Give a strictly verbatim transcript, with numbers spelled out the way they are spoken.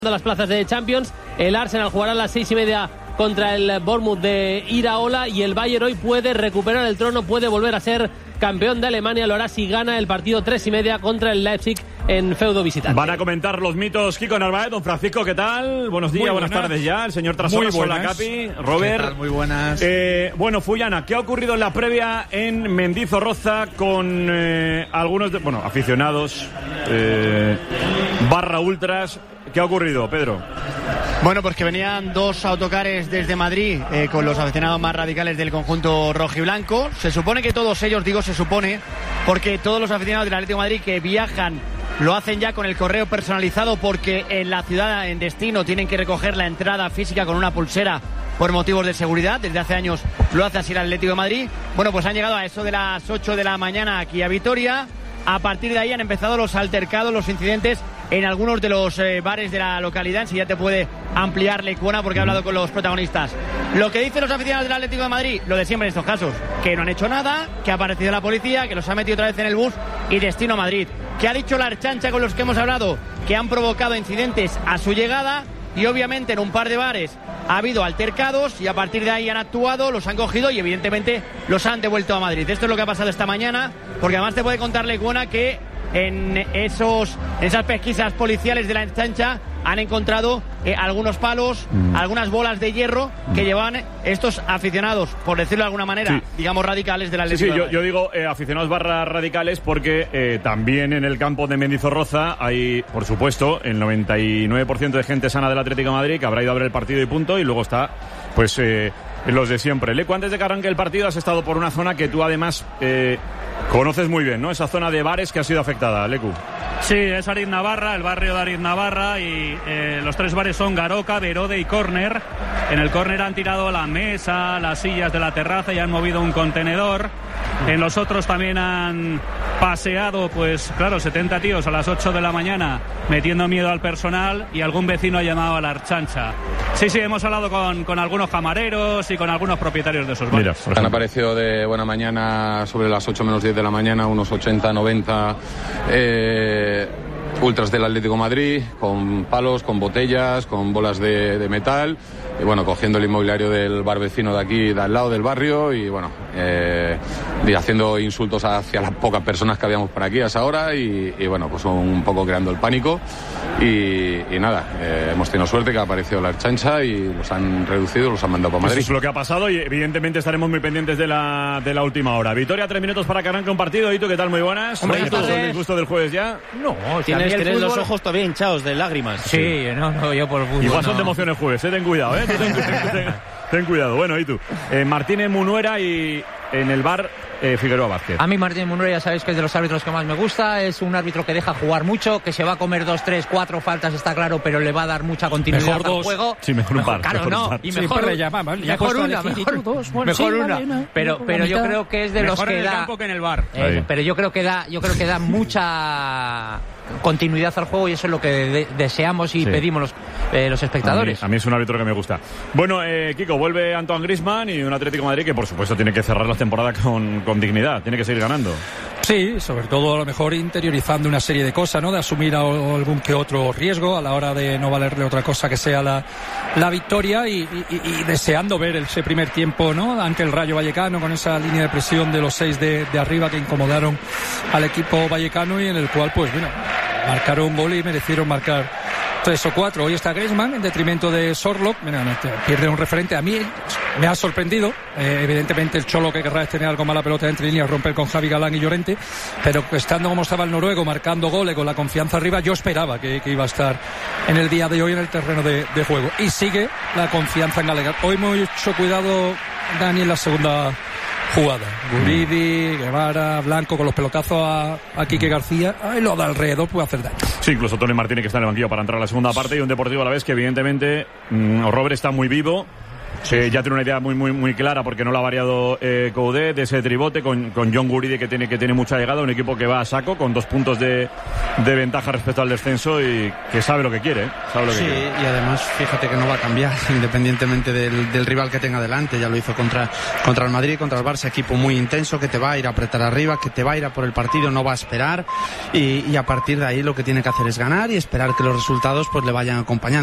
las plazas de Champions. El Arsenal jugará a las seis y media contra el Bournemouth de Iraola y el Bayern hoy puede recuperar el trono, puede volver a ser campeón de Alemania. Lo hará si gana el partido tres y media contra el Leipzig en feudo visitante. Van a comentar los mitos Kiko Narváez. Don Francisco, ¿qué tal? Buenos días, buenas. buenas tardes ya. El señor Trasona, Sola Capi, Robert. ¿Qué tal? Muy buenas. Eh, bueno, Fullana, ¿qué ha ocurrido en la previa en Mendizorroza con eh, algunos de, bueno, aficionados, eh, barra ultras? ¿Qué ha ocurrido, Pedro? Bueno, pues que venían dos autocares desde Madrid eh, con los aficionados más radicales del conjunto rojiblanco. Se supone que todos ellos, digo se supone, porque todos los aficionados del Atlético de Madrid que viajan lo hacen ya con el correo personalizado, porque en la ciudad, en destino, tienen que recoger la entrada física con una pulsera por motivos de seguridad. Desde hace años lo hace así el Atlético de Madrid. Bueno, pues han llegado a eso de las ocho de la mañana aquí a Vitoria. A partir de ahí han empezado los altercados, los incidentes en algunos de los eh, bares de la localidad. Si ya te puede ampliar Lecuona porque ha hablado con los protagonistas. Lo que dicen los aficionados del Atlético de Madrid, lo de siempre en estos casos, que no han hecho nada, que ha aparecido la policía, que los ha metido otra vez en el bus y destino a Madrid. ¿Qué ha dicho la Archancha con los que hemos hablado? Que han provocado incidentes a su llegada y obviamente en un par de bares ha habido altercados y a partir de ahí han actuado, los han cogido y evidentemente los han devuelto a Madrid. Esto es lo que ha pasado esta mañana, porque además te puede contar Lecuona que en esos en esas pesquisas policiales de la Archancha han encontrado eh, algunos palos, mm. algunas bolas de hierro que mm. llevan estos aficionados, por decirlo de alguna manera, sí. digamos radicales de la Atlético. Sí, sí, yo, yo digo eh, aficionados barra radicales porque eh, también en el campo de Mendizorroza hay, por supuesto, el noventa y nueve por ciento de gente sana del Atlético de Madrid que habrá ido a ver el partido y punto, y luego está, pues, eh, los de siempre. Leco, antes de que arranque el partido has estado por una zona que tú además eh, conoces muy bien, ¿no? Esa zona de bares que ha sido afectada, Lecu. Sí, es Ariz Navarra, el barrio de Ariz Navarra, y eh, los tres bares son Garoca, Verode y Córner. En el Córner han tirado la mesa, las sillas de la terraza y han movido un contenedor. En los otros también han paseado, pues claro, setenta tíos a las ocho de la mañana metiendo miedo al personal, y algún vecino ha llamado a la Archancha. Sí, sí, hemos hablado con, con algunos camareros y con algunos propietarios de esos bares. Mira, han aparecido de buena mañana, sobre las ocho menos diez de la mañana, unos ochenta, noventa eh, ultras del Atlético de Madrid, con palos, con botellas, con bolas de, de metal, y bueno, cogiendo el inmobiliario del bar vecino de aquí, de al lado del barrio, y bueno, eh, y haciendo insultos hacia las pocas personas que habíamos por aquí a esa hora, y, y bueno, pues un poco creando el pánico, y, y nada, eh, hemos tenido suerte que ha aparecido la Archancha y los han reducido, los han mandado para Madrid. Eso es lo que ha pasado y evidentemente estaremos muy pendientes de la, de la última hora. Vitoria, tres minutos para que arranque un partido. ¿Y tú qué tal? Muy buenas. Hombre, ¿Estás con el disgusto del jueves ya? No, tienes, tienes los ojos todavía hinchados de lágrimas. Sí, sí. no, no, yo por fútbol. Igual no. son de emoción el jueves, ¿eh? Ten cuidado, ¿eh? Ten, ten, ten, ten, ten cuidado. Bueno, ¿y tú? Eh, Martínez Munuera y en el bar eh, Figueroa Vázquez. A mí Martínez Munuera ya sabéis que es de los árbitros que más me gusta. Es un árbitro que deja jugar mucho, que se va a comer dos, tres, cuatro faltas, está claro, pero le va a dar mucha continuidad mejor al dos. juego. Sí, mejor un par. Claro, mejor no. un par. Y mejor, sí, ya, vamos, ya mejor una, mejor, dos. Bueno, mejor sí, una. vale, no, pero no, pero yo mitad. creo que es de mejor los que en el da campo que en el bar. Eh, pero yo creo que da, yo creo que da mucha continuidad al juego, y eso es lo que de, deseamos y sí. pedimos los, eh, los espectadores. A mí, a mí es un árbitro que me gusta. Bueno, eh, Kiko, vuelve Antoine Griezmann y un Atlético de Madrid que por supuesto tiene que cerrar la temporada con, con dignidad, tiene que seguir ganando. Sí, sobre todo a lo mejor interiorizando una serie de cosas, ¿no? De asumir algún que otro riesgo a la hora de no valerle otra cosa que sea la, la victoria, y, y, y deseando ver ese primer tiempo, ¿no? Ante el Rayo Vallecano, con esa línea de presión de los seis de, de arriba que incomodaron al equipo vallecano, y en el cual, pues, bueno, marcaron un gol y merecieron marcar tres o cuatro. Hoy está Griezmann en detrimento de Sorloth. Mira, pierde un referente. A mí me ha sorprendido. Eh, evidentemente el Cholo que querrá es tener algo más la pelota entre líneas, romper con Javi Galán y Llorente, pero estando como estaba el noruego, marcando goles con la confianza arriba, yo esperaba que, que iba a estar en el día de hoy en el terreno de, de juego. Y sigue la confianza en Gallagher. Hoy mucho cuidado, Dani, en la segunda jugada. Guridi, Guevara, Blanco con los pelotazos a, a Quique García. Ay, lo de alrededor puede hacer daño. Sí, incluso Tony Martínez, que está en el banquillo para entrar a la segunda parte, y un Deportivo a la vez que evidentemente mmm, Robert está muy vivo. Sí, eh, ya tiene una idea muy muy muy clara porque no la ha variado eh, Coudet, de ese tribote con, con John Guridi que tiene que tiene mucha llegada, un equipo que va a saco con dos puntos de, de ventaja respecto al descenso y que sabe lo que quiere, ¿eh? Sabe lo que sí, quiere. Y además fíjate que no va a cambiar independientemente del, del rival que tenga delante. Ya lo hizo contra, contra el Madrid, contra el Barça, equipo muy intenso que te va a ir a apretar arriba, que te va a ir a por el partido, no va a esperar y, y a partir de ahí lo que tiene que hacer es ganar y esperar que los resultados pues le vayan acompañando.